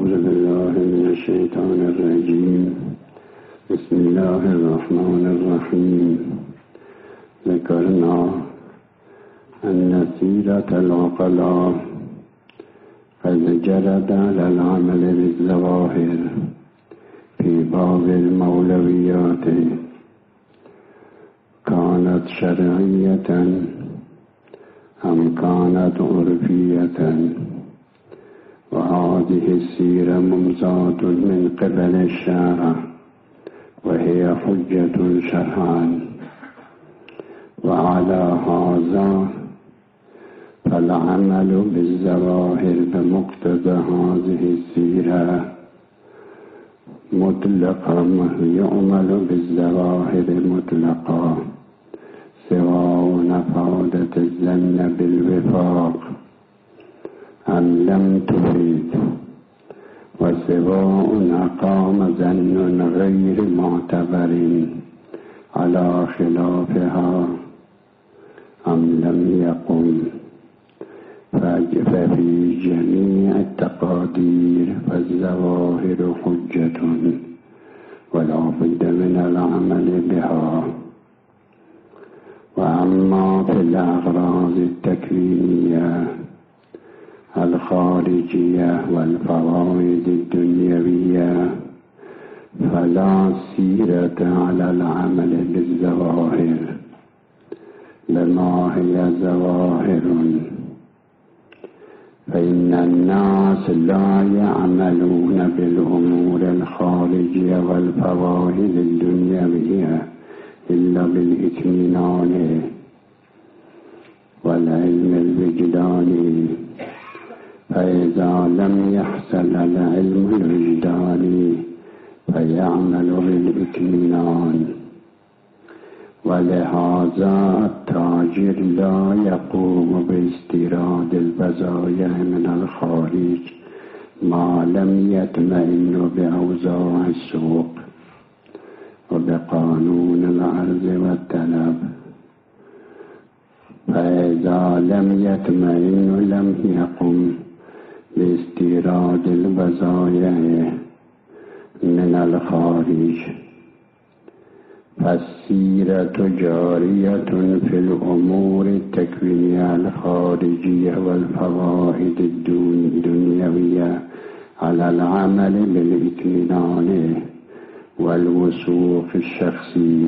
أعوذ بالله من الشيطان الرجيم. بسم الله الرحمن الرحيم. ذكرنا أن سيرة العقلاء قد جرت على العمل بالظواهر في باب المولويات، كانت شرعية أم كانت عرفية، وهذه السيرة ممزاة من قبل الشارع وهي حجة شرعا. وعلى هذا فالعمل بالظواهر بمقتضى هذه السيرة مطلقا، يعمل بالظواهر مطلقا سواء أفادت الظن بالوفاق أم لم تفيد، وسواء أقام ظن غير معتبر على خلافها أم لم يقم، ففي جميع التقادير فالظواهر حجة ولا بد من العمل بها. وأما في الأغراض التكوينية الخارجية والفوائد الدنيوية فلا سيرة على العمل بالظواهر، لما هي ظواهر، فإن الناس لا يعملون بالأمور الخارجية والفوائد الدنيوية إلا بالإطمئنان والعلم الوجداني، فإذا لم يحصل العلم الوجداني فيعمل بالإطمئنان. ولهذا التاجر لا يقوم باستيراد البضائع من الخارج ما لم يطمئن بأوضاع السوق وبقانون العرض والطلب، فإذا لم يطمئن لم يقم باستيراد البضائع من الخارج. فالسيرة جارية في الأمور التكوينية الخارجية والفوائد الدنيوية على العمل بالإطمئنان والوثوق الشخصي،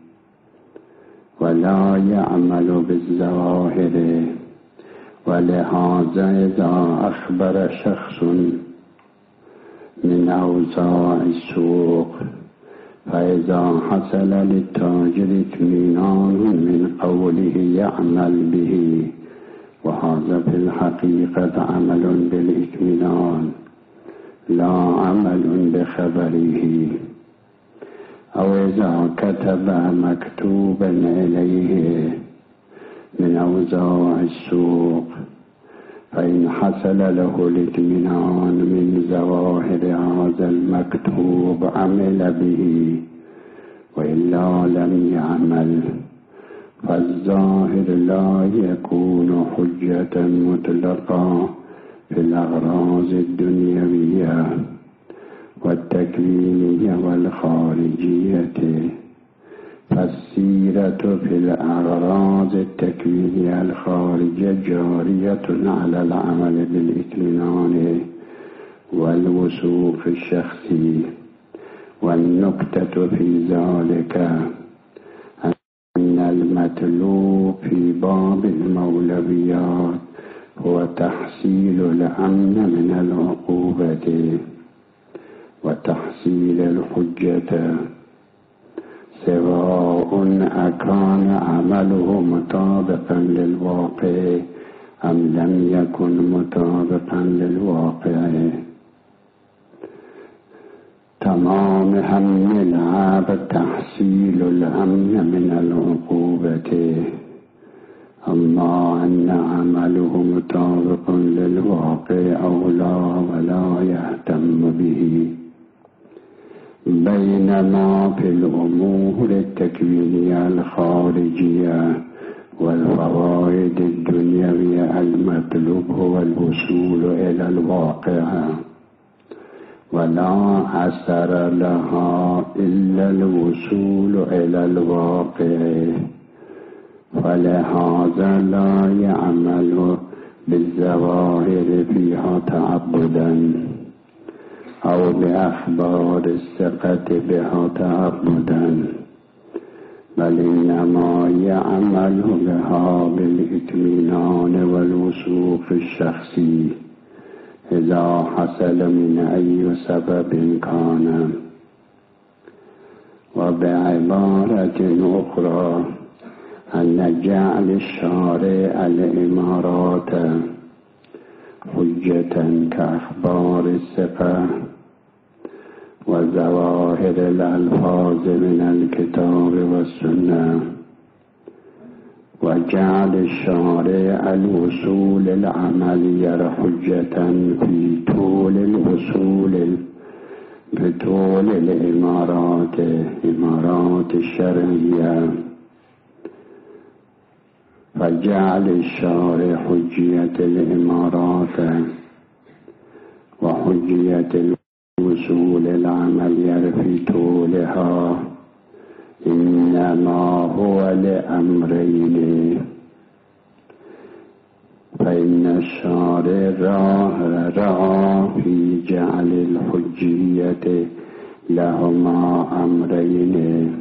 ولا يعمل بالظواهر. ولهذا إذا أخبر شخص من أوضاع السوق، فإذا حصل للتاجر اطمئنان من قوله يعمل به، وهذا في الحقيقة عمل بالإطمئنان لا عمل بخبره. أو إذا كتب مكتوبا إليه من أوضاع السوق، فإن حصل له الاطمئنان من ظواهر هذا المكتوب عمل به، وإلا لم يعمل، فالظاهر لا يكون حجة مطلقا في الأغراض الدنيوية والتكوينية والخارجية. فالسيرة في الأغراض التكوينية الخارجية جارية على العمل بالإطمئنان والوثوق الشخصي. والنكتة في ذلك أن المطلوب في باب المولويات هو تحصيل الأمن من العقوبة وتحصيل الحجة، سواء أكان عمله مطابقا للواقع أم لم يكن مطابقا للواقع. تمام هم العبد تحصيل الأمن من العقوبة، أما أن عمله مطابق للواقع أو لا ولا يهتم به. بينما في الأمور التكوينية الخارجية والفوائد الدنيوية المطلوب هو الوصول إلى الواقع ولا أثر لها إلا الوصول إلى الواقع، فلهذا لا يعمل بالظواهر فيها تعبدا أو بأخبار الثقة بها تعبدا، بل إنما يعمل بها بالإطمئنان والوثوق الشخصي إذا حصل من أي سبب كان. وبعبارة أخرى أن جعل الشارع الإمارات حجة كأخبار الثقة وظواهر الألفاظ من الكتاب والسنة، وجعل الشارع الوصول العملية حجة في طول الوصول بطول الإمارات الشرعية، فجعل الشارع حجية الإمارات وحجية الوصول العملية في طولها إنما هو لأمرين. فإن الشارع رأى في جعل الحجية لهما أمرين،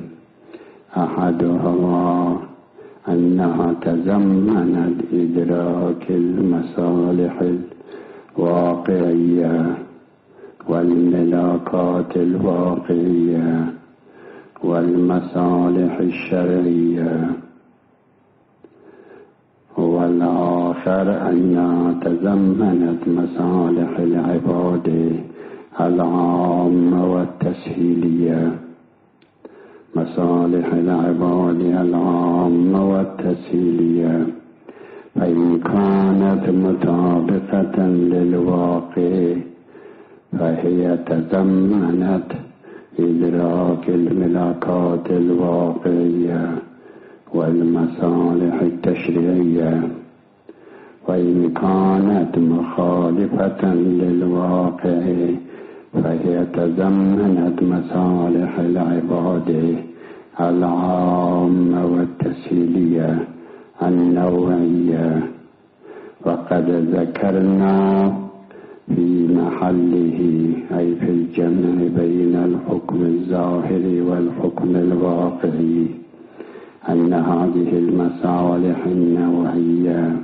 أحدهما أنها تضمنت إدراك المصالح الواقعية والملاكات الواقعية والمصالح الشرعية، والآخر أنها تضمنت مصالح العباد العامة والتسهيلية، مصالح العباد العامة والتسهيلية، فإن كانت مطابقة للواقع فهي تضمنت إدراك الملاكات الواقعية والمصالح التشريعية، وإن كانت مخالفة للواقع فهي تضمنت مصالح العباد العامة والتسهيلية النوعية. وقد ذكرنا في محله أي في الجمع بين الحكم الظاهري والحكم الواقعي أن هذه المصالح النوعية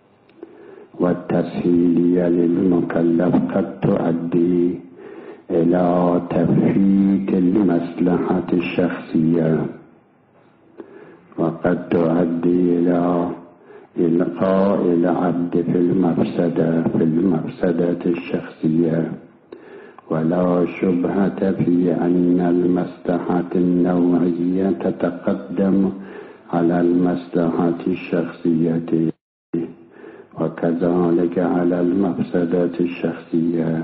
والتسهيلية للمكلف قد تؤدي إلى تفكيك المصلحة الشخصية، وقد تؤدي إلى إلقاء العبد في المفسدة الشخصية، ولا شبهة في أن المصلحة النوعية تتقدم على المصلحة الشخصية، وكذلك على المفسدة الشخصية.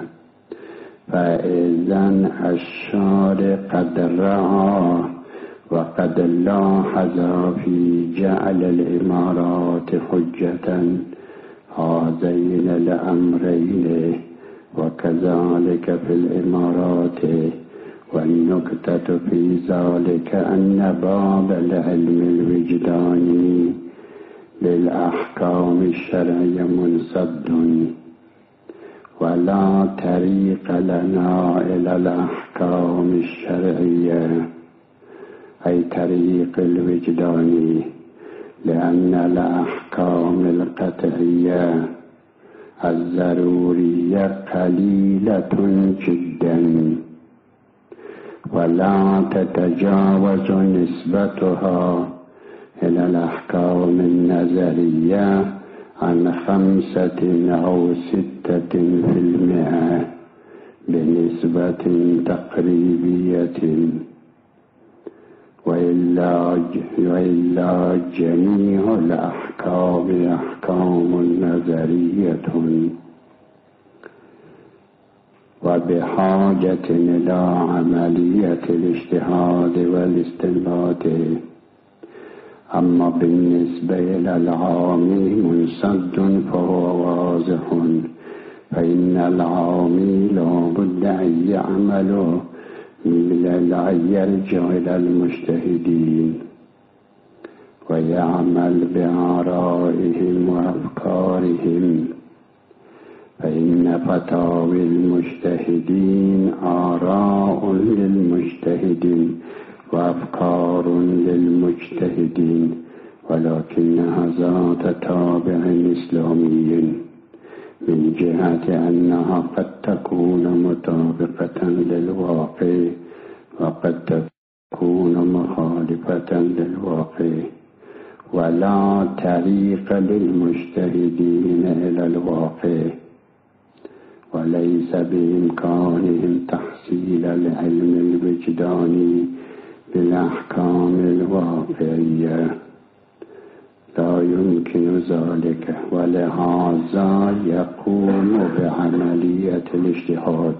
فإذن الشارع قد رأى وقد لاحظ في جعل الإمارات حجة هذين الأمرين، وكذلك في الإمارات. والنكتة في ذلك أن باب العلم الوجداني للأحكام الشرعية منسد، ولا طريق لنا إلى الأحكام الشرعية أي طريق الوجداني، لأن الأحكام القطعية الضرورية قليلة جدا، ولا تتجاوز نسبتها إلى الأحكام النظرية عن 5 أو 6% بنسبة تقريبية، وإلا جميع الأحكام أحكام نظرية وبحاجة إلى عملية الاجتهاد والاستنباط. أما بالنسبة إلى العامي منسد فهو واضح، فإن العامي لا بد المدعي يعمل لا يرجع إلى المجتهدين ويعمل بآرائهم وأفكارهم، فإن فتاوى المجتهدين آراء للمجتهدين وأفكار للمجتهدين، ولكنها ذات تابع إسلامي من جهة أنها قد تكون مطابقة للواقع وقد تكون مخالفة للواقع، ولا طريق للمجتهدين إلى الواقع، وليس بإمكانهم تحصيل العلم الوجداني بالأحكام الواقعية، لا يمكن ذلك، ولهذا يقوم بعملية الاجتهاد،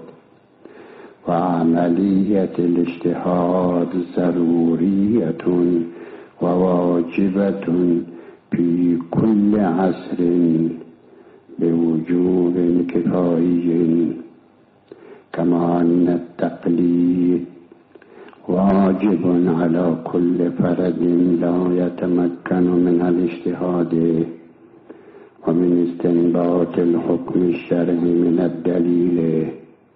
وعملية الاجتهاد ضرورية وواجبة في كل عصر بوجوب كفائي، كما أن التقليد واجب على كل فرد لا يتمكن من الاجتهاد ومن استنباط الحكم الشرعي من الدليل،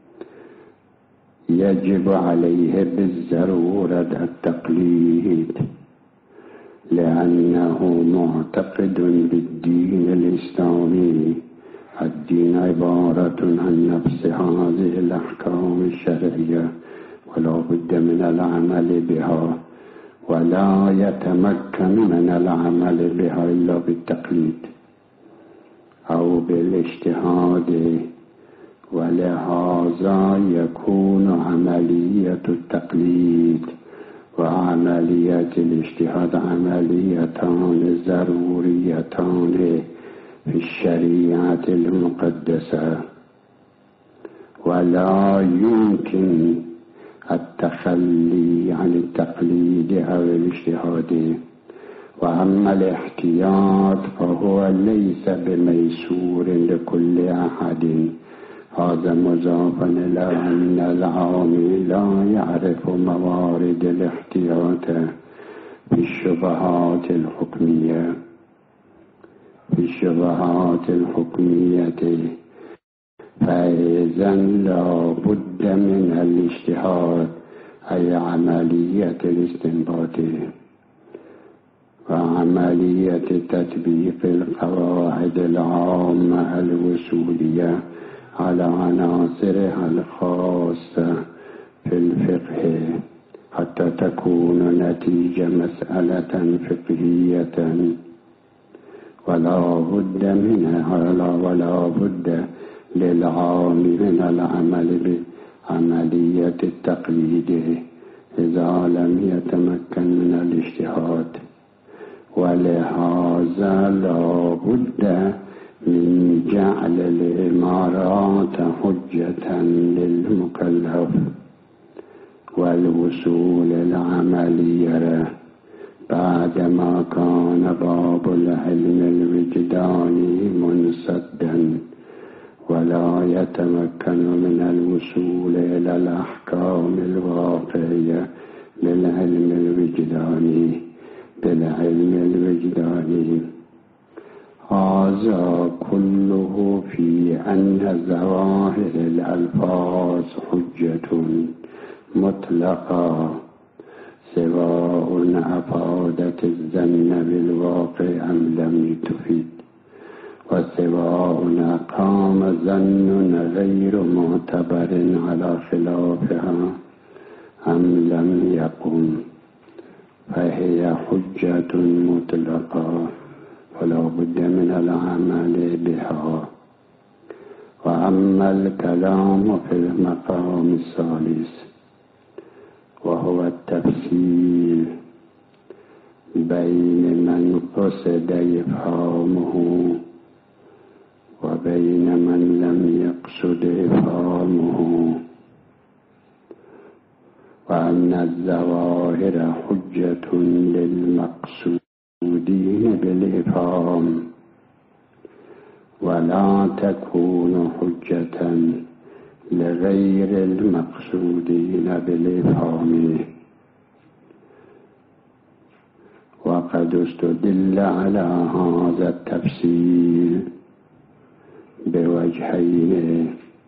يجب عليه بالضرورة التقليد، لأنه معتقد بالدين الإسلامي. الدين عبارة عن نفس هذه الأحكام الشرعية، ولا بد من العمل بها، ولا يتمكن من العمل بها إلا بالتقليد أو بالاجتهاد، ولهذا يكون عملية التقليد وعملية الاجتهاد عمليتان ضروريتان في الشريعة المقدسة، ولا يمكن التخلي عن التقليد أو الاجتهاد. وأما الاحتياط فهو ليس بميسور لكل أحد، هذا مضافا إلى أن العامل لا يعرف موارد الاحتياط في الشبهات الحكمية، فإذا لا بد من الاجتهاد أي عملية الاستنباط وعملية تطبيق القواعد العامة الوصولية على عناصرها الخاصة في الفقه، حتى تكون نتيجة مسألة فقهية، ولا بد منها ولا بد للعامل من العمل بعملية التقليد إذا لم يتمكن من الاجتهاد، ولهذا لا بد من جعل الإمارات حجة للمكلف والوصول العملي بعدما كان باب العلم الوجداني منسدا ولا يتمكن من الوصول إلى الأحكام الواقعية بالعلم الوجداني. هذا كله في أن ظواهر الألفاظ حجة مطلقة، سواء أفادت الظن بالواقع أم لم تفيد، وسواء أقام ظن غير معتبر على خلافها أم لم يقم، فهي حجة مطلقة ولا بد من العمل بها. وأما الكلام في المقام الثالث وهو التفصيل بين من قصد إفهامه وبين من لم يقصد إفهامه، وأن الظواهر حجة للمقصودين بالإفهام ولا تكون حجة لغير المقصودين بالإفهام. وقد استدل على هذا التفسير بوجهين.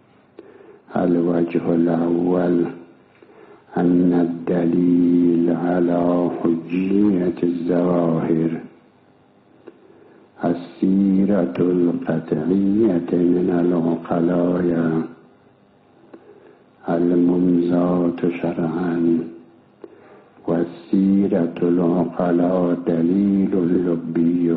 الوجه الأول أن الدليل على حجية الظواهر السيرة القطعية من العقلاء الممزاة شرعا، والسيرة العقلاء دليل لبي.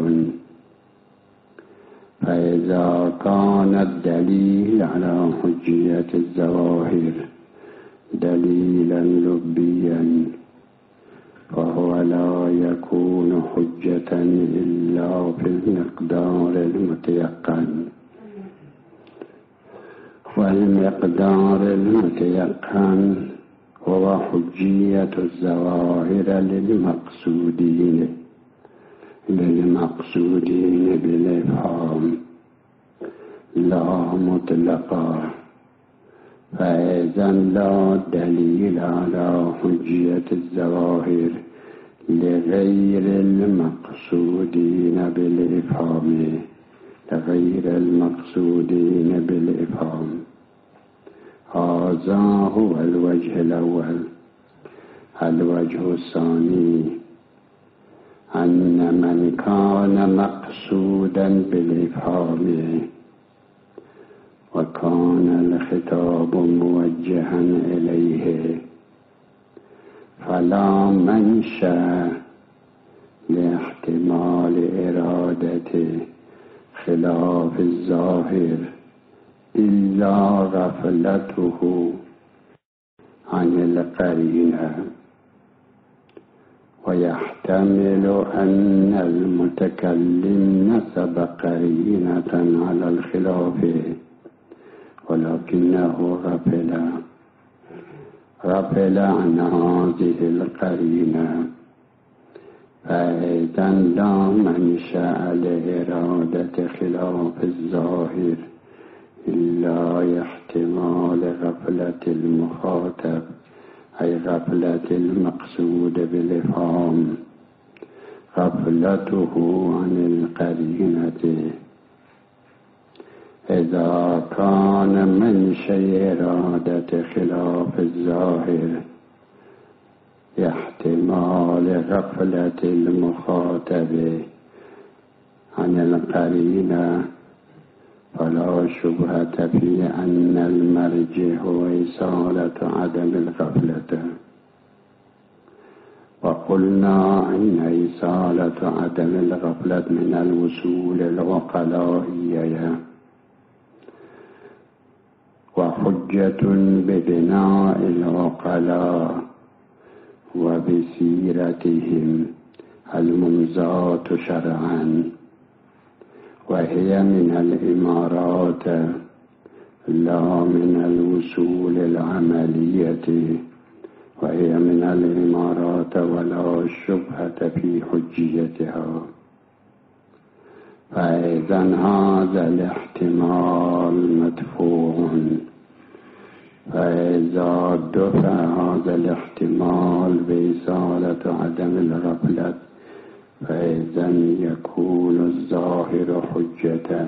فإذا كان الدليل على حجية الظواهر دليلا لبيا فهو لا يكون حجة إلا في المقدار المتيقن، والمقدار المتيقن هو حجية الظواهر للمقصودين بالإفهام لا مطلقا. فإذا لا دليل على حجية الظواهر لغير المقصودين بالإفهام. هذا هو الوجه الأول. الوجه الثاني أن من كان مقصودا بالإفهام وكان الخطاب موجها إليه فلا منشأ لاحتمال إرادة خلاف الظاهر إلا غفلته عن القرينة. ويحتمل أن المتكلم نسب قرينة على الخلاف ولكنه غفل عن هذه القرينة. فإذا لا منشأ لإرادة خلاف الظاهر إلا احتمال غفلة المخاطب، أي غفلة المقصود بالإفهام، غفلته عن القرينة. إذا كان منشأ إرادة خلاف الظاهر احتمال غفلة المخاطب عن القرينة فلا شبهة في أن المرجع هو إزالة عدم الغفلة. وقلنا إن إزالة عدم الغفلة من الوصول العقلائية، وحجة ببناء العقلاء وبسيرتهم الممزاة شرعا، وهي من الإمارات لا من الوصول العملية، وهي من الإمارات ولا شبهة في حجيتها. فإذا هذا الاحتمال مدفوع. فإذا دفع هذا الاحتمال بإزالة عدم الغفلة فإذا يكون الظاهر حجة.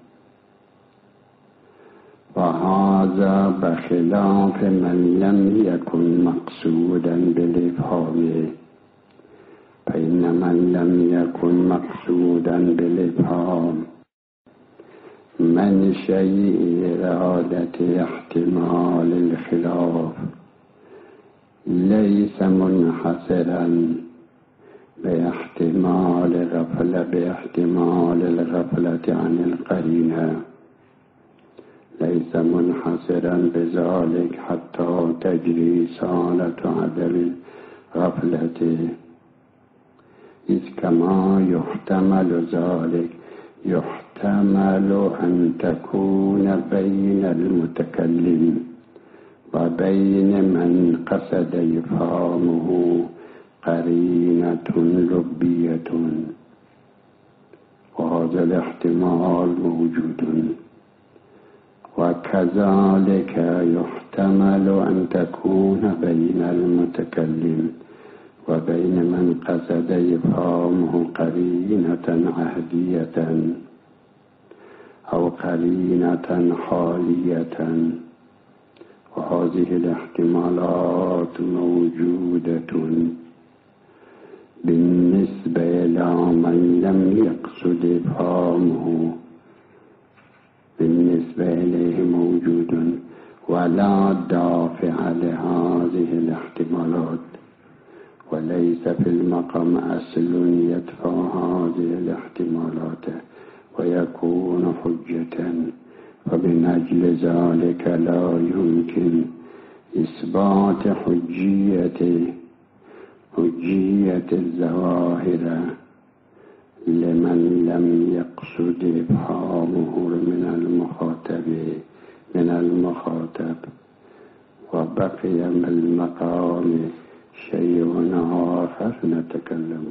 وهذا بخلاف من لم يكن مقصودا بالإفهام. فإن من لم يكن مقصودا بالإفهام منشأ إرادة احتمال الخلاف ليس منحصرا باحتمال الغفلة عن القرينة، ليس منحصرا بذلك حتى تجري إزالة عدم الغفلة. إذ كما يحتمل ذلك يحتمل أن تكون بين المتكلم وبين من قصد إفهامه قرينة لبية، وهذا الاحتمال موجود. وكذلك يحتمل أن تكون بين المتكلم وبين من قصد إفهامه قرينة عهدية أو قرينة حالية، وهذه الاحتمالات موجودة بالنسبة إلى من لم يقصد إفهامه، بالنسبة إليه موجود، ولا دافع لهذه الاحتمالات، وليس في المقام أصل يدفع هذه الاحتمالات ويكون حجة، ومن أجل ذلك لا يمكن إثبات حجية الظواهر لمن لم يقصد إفهامه من المخاطب، وبقي من المقام شيء آخر نتكلم